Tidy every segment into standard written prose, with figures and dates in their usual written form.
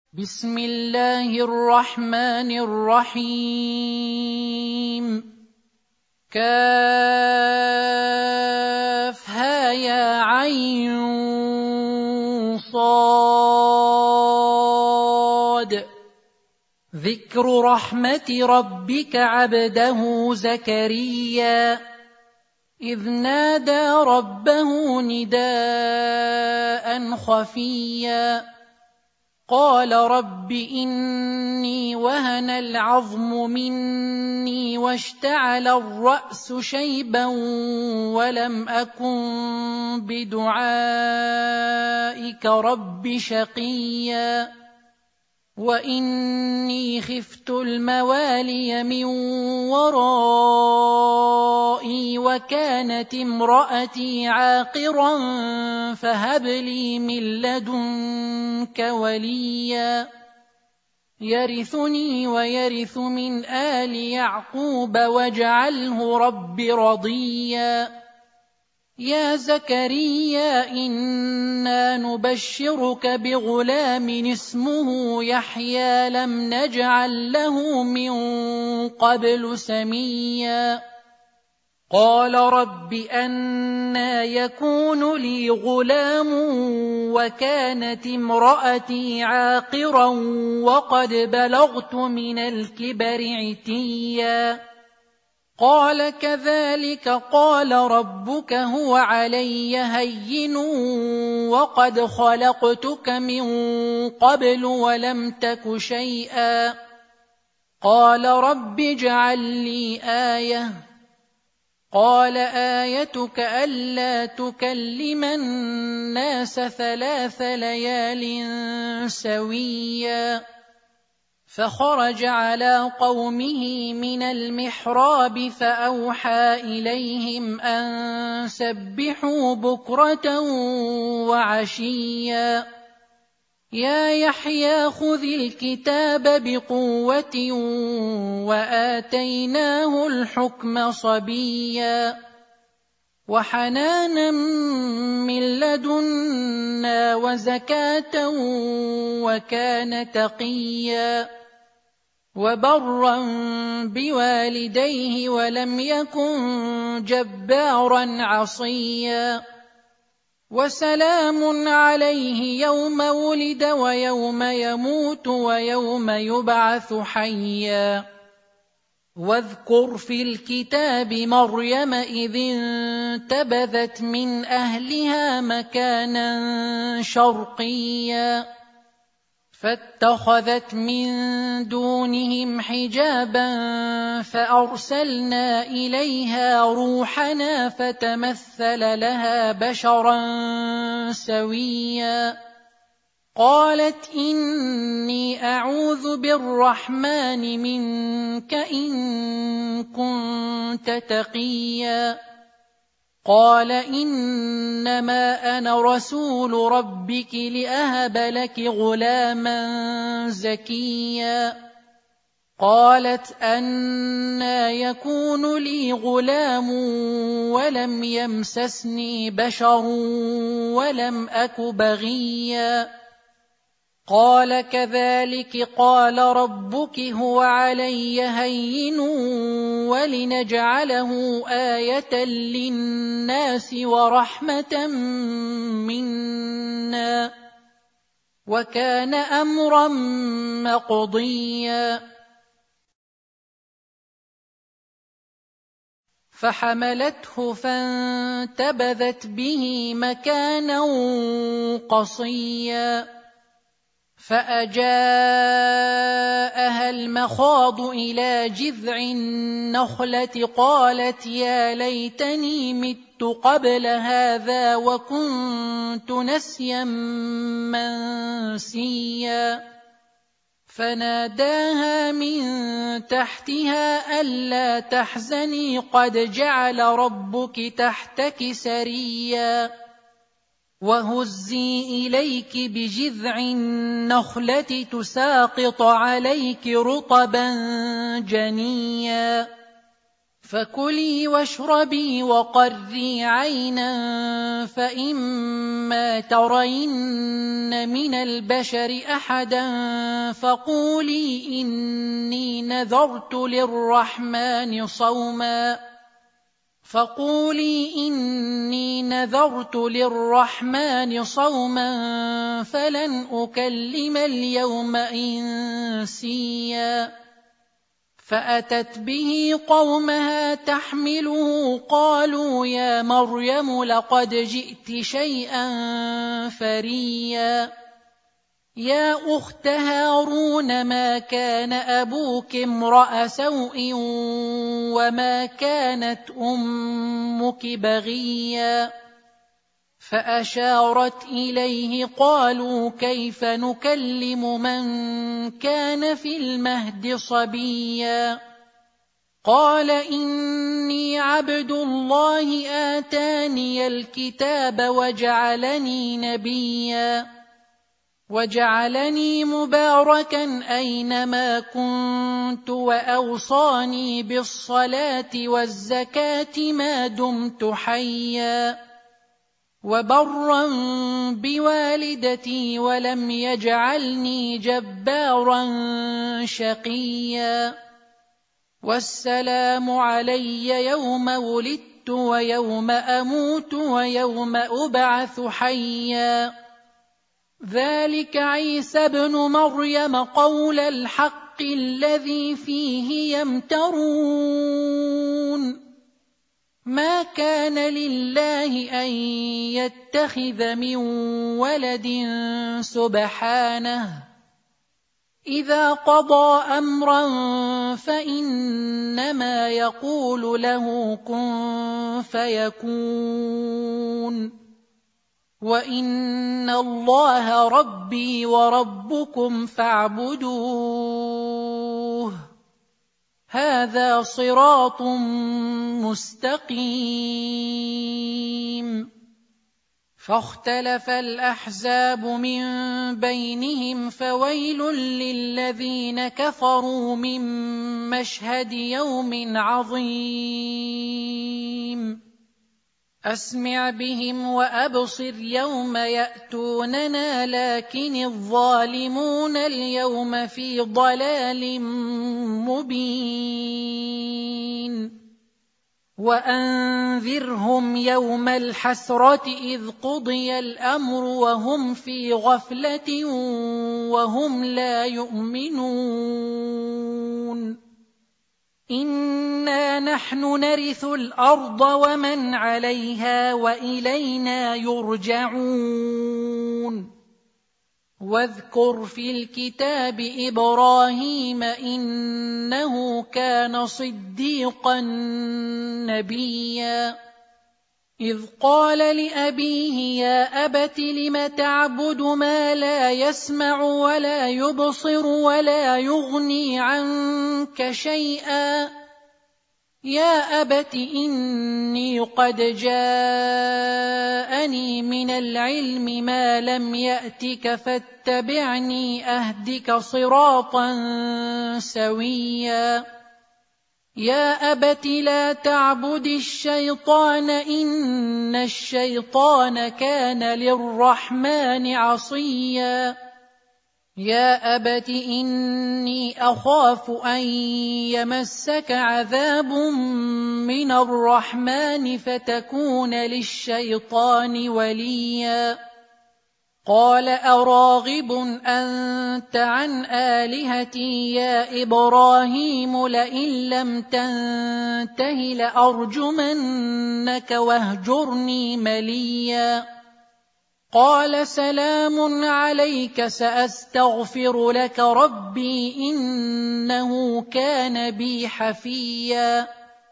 بسم الله الرحمن الرحيم كافها يا عين صاد ذكر رحمة ربك عبده زكريا إذ نادى ربه نداء خفيا قال رب إني وهن العظم مني واشتعل الرأس شيبا ولم أكن بدعائك رب شقيا وإني خفت الموالي من ورائي وكانت امرأتي عاقرا فهب لي من لدنك وليا يرثني ويرث من آل يعقوب واجعله رب رضيا يا زكريا إنا نبشرك بغلام اسمه يحيى لم نجعل له من قبل سميا قال رب أنى يكون لي غلام وكانت امرأتي عاقرا وقد بلغت من الكبر عتيا قال كذلك قال ربك هو علي هين وقد خلقتك من قبل ولم تك شيئا قال رب اجعل لي آية قال آيتك ألا تكلم الناس 3 ليال سويا فخرج على قومه من المحراب فأوحى إليهم أن سبحوا بكرة وعشيا يا يحيى خذ الكتاب بقوة وآتيناه الحكم صبيا وحنانا من لدنا وزكاة وكان تقيا وبرا بوالديه ولم يكن جبارا عصيا وسلام عليه يوم ولد ويوم يموت ويوم يبعث حيا واذكر في الكتاب مريم إذ انتبذت من أهلها مكانا شرقيا فاتخذت من دونهم حجابا فأرسلنا إليها روحنا فتمثل لها بشرا سويا قالت إني أعوذ بالرحمن منك إن كنت تقيا قال إنما أنا رسول ربك لأهب لك غلاما زكيا قالت أنى يكون لي غلام ولم يمسسني بشر ولم أك بغيا قال كذلك قال ربك هو علي هين ولنجعله آية للناس ورحمة منا وكان أمرا مقضيا فحملته فانتبذت به مكانا قصيا فأجاءها المخاض إلى جذع النخلة قالت يا ليتني مت قبل هذا وكنت نسيا منسيا فناداها من تحتها ألا تحزني قد جعل ربك تحتك سريا وهزي إليك بجذع النخلة تساقط عليك رطبا جنيا فكلي واشربي وقري عينا فإما ترين من البشر أحدا فقولي إني نذرت للرحمن صوما فلن أكلم اليوم إنسيا فأتت به قومها تحمله قالوا يا مريم لقد جئت شيئا فريا يا أخت هارون ما كان أبوك امرأ سوء وما كانت أمك بغيا فأشارت إليه قالوا كيف نكلم من كان في المهد صبيا قال إني عبد الله آتاني الكتاب وجعلني نبيا وجعلني مباركا أينما كنت وأوصاني بالصلاة والزكاة ما دمت حيا وبرا بوالدتي ولم يجعلني جبارا شقيا والسلام علي يوم ولدت ويوم أموت ويوم أبعث حيا ذلك عيسى ابن مريم قول الحق الذي فيه يمترون ما كان لله أن يتخذ من ولد سبحانه إذا قضى أمرا فإنما يقول له كن فيكون وإن الله ربي وربكم فاعبدوه هذا صراط مستقيم فاختلف الأحزاب من بينهم فويل للذين كفروا من مشهد يوم عظيم أسمع بهم وأبصر يوم يأتوننا لكن الظالمون اليوم في ضلال مبين وأنذرهم يوم الحسرة إذ قضي الأمر وهم في غفلة وهم لا يؤمنون إنا نحن نرث الأرض ومن عليها وإلينا يرجعون واذكر في الكتاب إبراهيم إنه كان صديقا نبيا إذ قال لأبيه يا أبت لم تعبد ما لا يسمع ولا يبصر ولا يغني عنك شيئا يا أبت إني قد جاءني من العلم ما لم يأتك فاتبعني أهدك صراطا سويا يا أبت لا تعبد الشيطان إن الشيطان كان للرحمن عصيا يا أبت إني أخاف أن يمسك عذاب من الرحمن فتكون للشيطان وليا قال أراغب أنت عن آلهتي يا إبراهيم لئن لم تنته لأرجمنك واهجرني مليا قال سلام عليك سأستغفر لك ربي إنه كان بي حفيا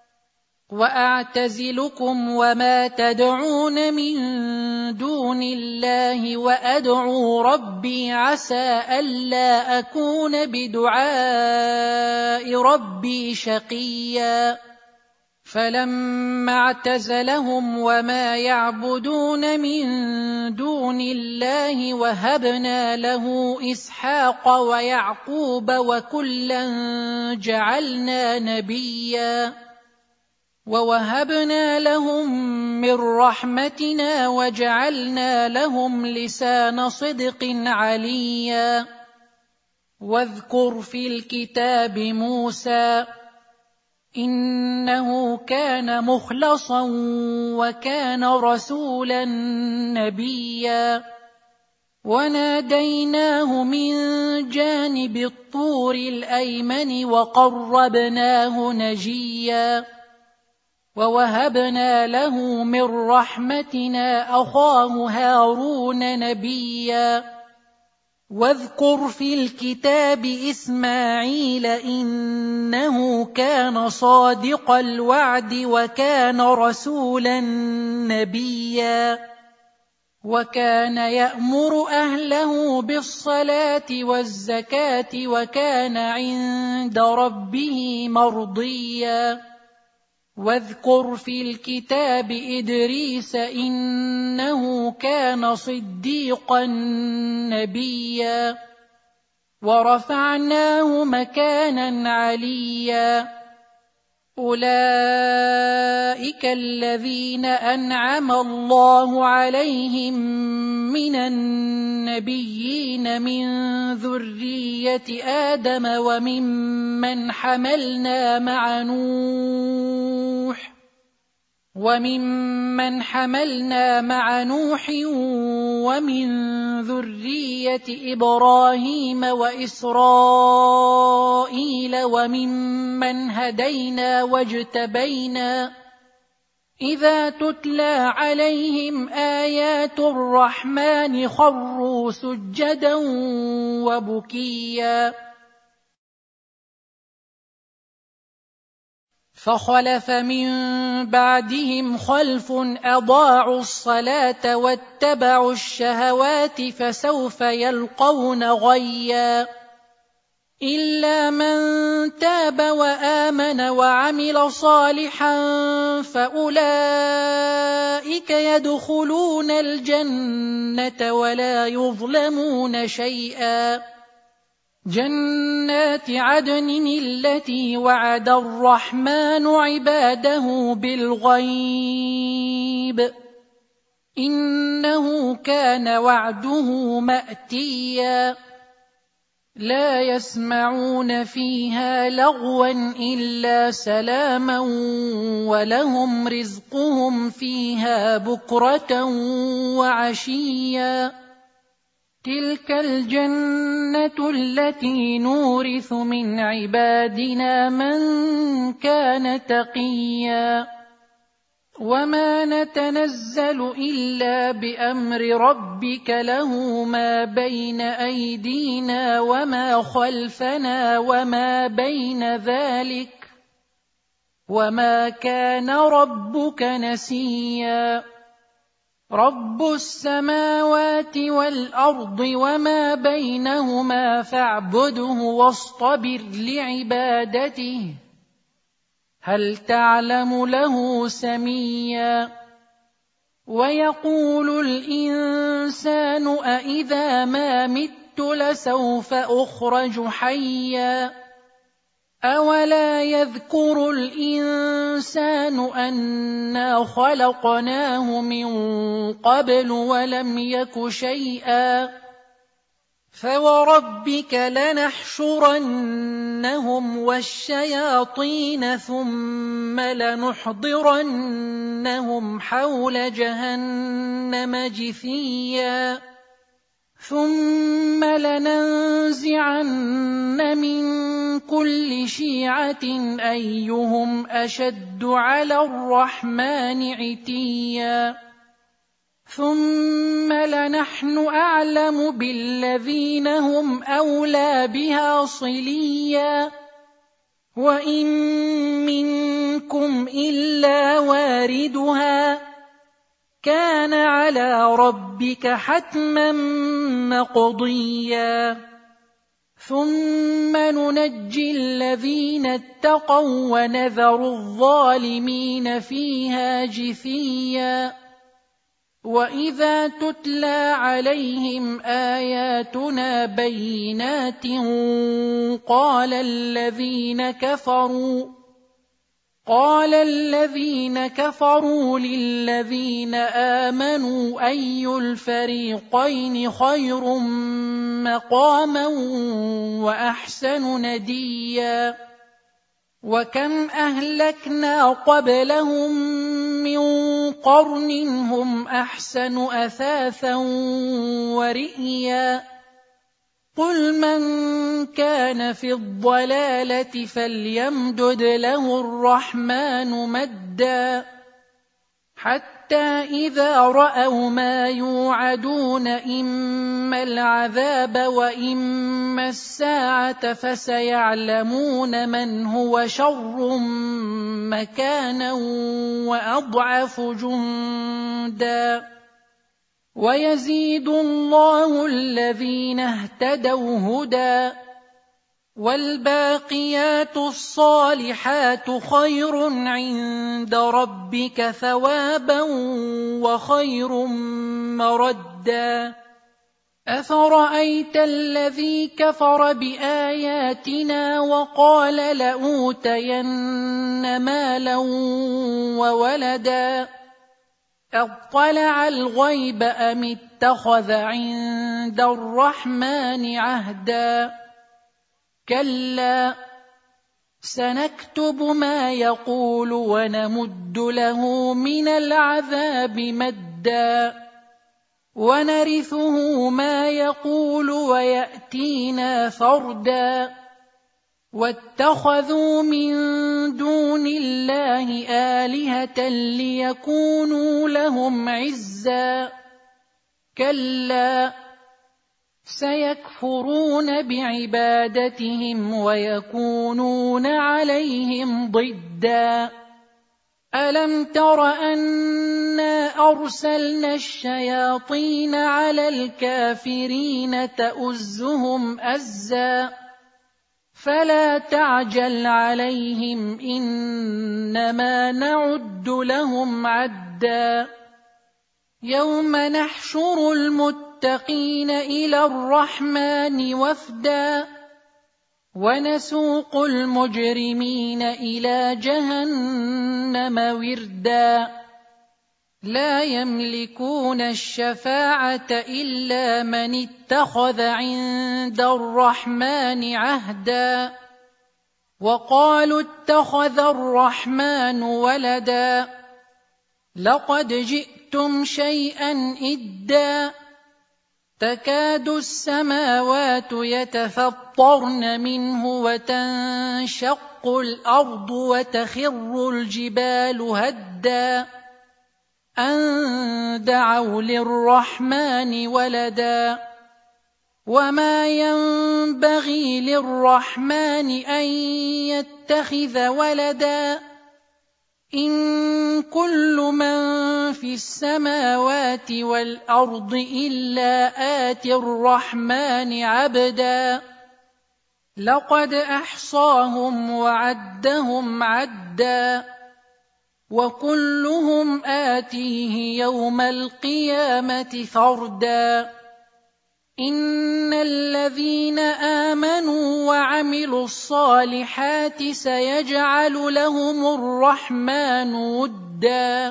وأعتزلكم وما تدعون من دون الله وأدعو ربي عسى ألا أكون بدعاء ربي شقيا فلما اعتزلهم وما يعبدون من دون الله وهبنا له إسحاق ويعقوب وكلا جعلنا نبيا ووهبنا لهم من رحمتنا وجعلنا لهم لسان صدق عليا. واذكر في الكتاب موسى إنه كان مخلصا وكان رسولا نبيا. وناديناه من جانب الطور الأيمن وقربناه نجيا. ووهبنا له من رحمتنا أخاه هارون نبيا. واذكر في الكتاب إسماعيل إنه كان صادق الوعد وكان رسولا نبيا. وكان يأمر أهله بالصلاة والزكاة وكان عند ربه مرضيا. واذكر في الكتاب إدريس إنه كان صديقا نبيا. ورفعناه مكانا عليا. أولئك الذين أنعم الله عليهم من النبيين من ذرية آدم وممن حملنا مع نوح ومن ذرية إبراهيم وإسرائيل وممن هدينا واجتبينا. إذا تتلى عليهم آيات الرحمن خروا سجدا وبكيا. فخلف من بعدهم خلف أضاعوا الصلاة واتبعوا الشهوات فسوف يلقون غيا. إلا من تاب وآمن وعمل صالحا فأولئك يدخلون الجنة ولا يظلمون شيئا. جنات عدن التي وعد الرحمن عباده بالغيب إنه كان وعده مأتيا. لا يسمعون فيها لغوا إلا سلاما ولهم رزقهم فيها بكرة وعشيا. تلك الجنة التي نورث من عبادنا من كان تقيا. وما نتنزل إلا بأمر ربك له ما بين أيدينا وما خلفنا وما بين ذلك وما كان ربك نسيا. رب السماوات والأرض وما بينهما فاعبده واصطبر لعبادته هل تعلم له سميا. ويقول الإنسان أإذا ما مت لسوف أخرج حيا. أولا يذكر الإنسان أنا خلقناه من قبل ولم يك شيئا. فوربك لنحشرنهم والشياطين ثم لنحضرنهم حول جهنم جثيا. ثم لننزعن من كل شيعة أيهم أشد على الرحمن عتيا. ثم لنحن أعلم بالذين هم أولى بها صليا. وإن منكم إلا واردها كان على ربك حتما مقضيا. ثم ننجي الذين اتقوا ونذر الظالمين فيها جثيا. وإذا تتلى عليهم آياتنا بينات قال قال الذين كفروا للذين آمنوا أي الفريقين خير مقاما وأحسن نديا وكم أهلكنا قبلهم من قرن هم أحسن أثاثا ورئيا قل من كان في الضلالة فليمدد له الرحمن مدا حتى إذا رأوا ما يوعدون إما العذاب وإما الساعة فسيعلمون من هو شر مكانا وأضعف جندا ويزيد الله الذين اهتدوا هدى والباقيات الصالحات خير عند ربك ثوابا وخير مردا أفرأيت الذي كفر بآياتنا وقال لأوتين مالا وولدا أطلع الغيب أم اتخذ عند الرحمن عهدا كلا سنكتب ما يقول ونمد له من العذاب مدا ونرثه ما يقول ويأتينا فردا واتخذوا من دون الله آلهة ليكونوا لهم عزا كلا سيكفرون بعبادتهم ويكونون عليهم ضدا ألم تر أنا أرسلنا الشياطين على الكافرين تؤزهم أزا فلا تعجل عليهم إنما نعد لهم عدا يوم نحشر المتقين إلى الرحمن وفدا ونسوق المجرمين إلى جهنم وردا لا يملكون الشفاعة إلا من اتخذ عند الرحمن عهدا وقالوا اتخذ الرحمن ولدا لقد جئتم شيئا إدا تكاد السماوات يتفطرن منه وتنشق الأرض وتخر الجبال هدا أن دعوا للرحمن ولدا وما ينبغي للرحمن أن يتخذ ولدا إن كل من في السماوات والأرض إلا آتي الرحمن عبدا لقد أحصاهم وعدهم عدا وكلهم آتيه يوم القيامة فردا إن الذين آمنوا وعملوا الصالحات سيجعل لهم الرحمن ودا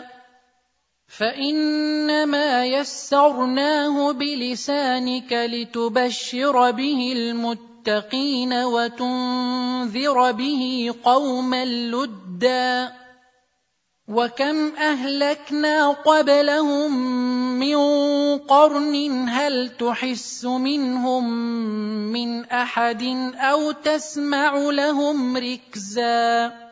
فإنما يسرناه بلسانك لتبشر به المتقين وتنذر به قوما لدا وكم أهلكنا قبلهم من قرن هل تحس منهم من أحد أو تسمع لهم ركزا